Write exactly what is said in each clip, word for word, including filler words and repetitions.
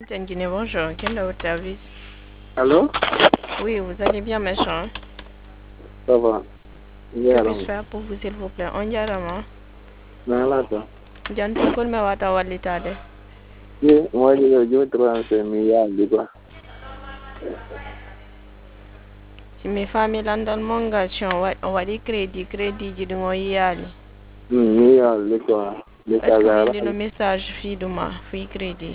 Guinée, bonjour. Quel est votre service? Allô? Oui, vous allez bien, méchant? Ça va. Que puis-je faire pour vous, s'il vous plaît? On y a vraiment. Non, là, ça. Jantu kul me wata walitade. Oui, moi, je vais transférer milliards de quoi. Si mes familles landal mongation wadi crédit, crédit ji dungo yali. Milliards de quoi. De Est-ce que vous Sagara. avez le message fi duma, fi crédit?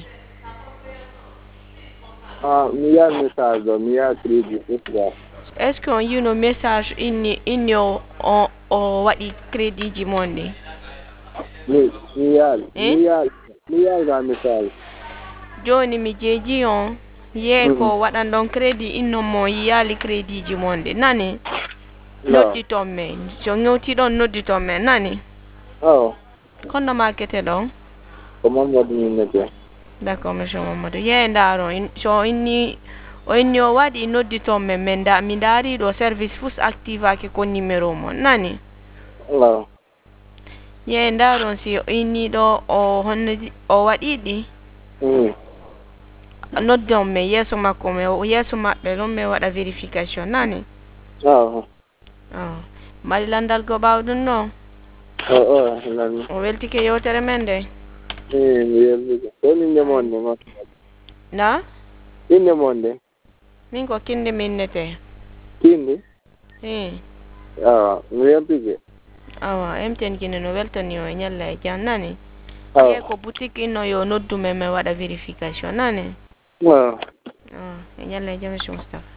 Ah, milliards de messages, milliards de crédits, c'est ça. Est-ce qu'on y a un message inni inyo on o wadi crédit ji monde? Oui, milliards. Eh? Milliards. Milliards de messages. Joni mi jeji on ye Mhm. ko waɗandon crédit inno mo yali crédit ji monde nani Non. nodditon men so ñewtiɗon nodditon men nani Oh, kono makete ɗon comment moi, je me d' accord monsieur mamadou ye ndaron in, so inni o inni o waɗi nodditon men men da mi daari ɗo service fus activaki ko numéro mon nani Non. ye ndaron si o inni ɗo o honno o waɗiɗi Mhm. noddon men yeeso makko me yeeso maɓɓe ɗon min waɗa vérification nani Oh. oh. mbaɗi landal go ɓawɗum no Oh, oh, non. o weltike yewtere men nde Eh, oui, oui. On est monde, moi. na In the monde. min ko kinde minnete Kindi? i Ah, oui, un peu. awa M T N kine no weltani o e ñalla e jan nani Ah. ye ko boutique inno yo noddumen min waɗa vérification nani Ah. oh. e ñalla e jam monsieur Moustapha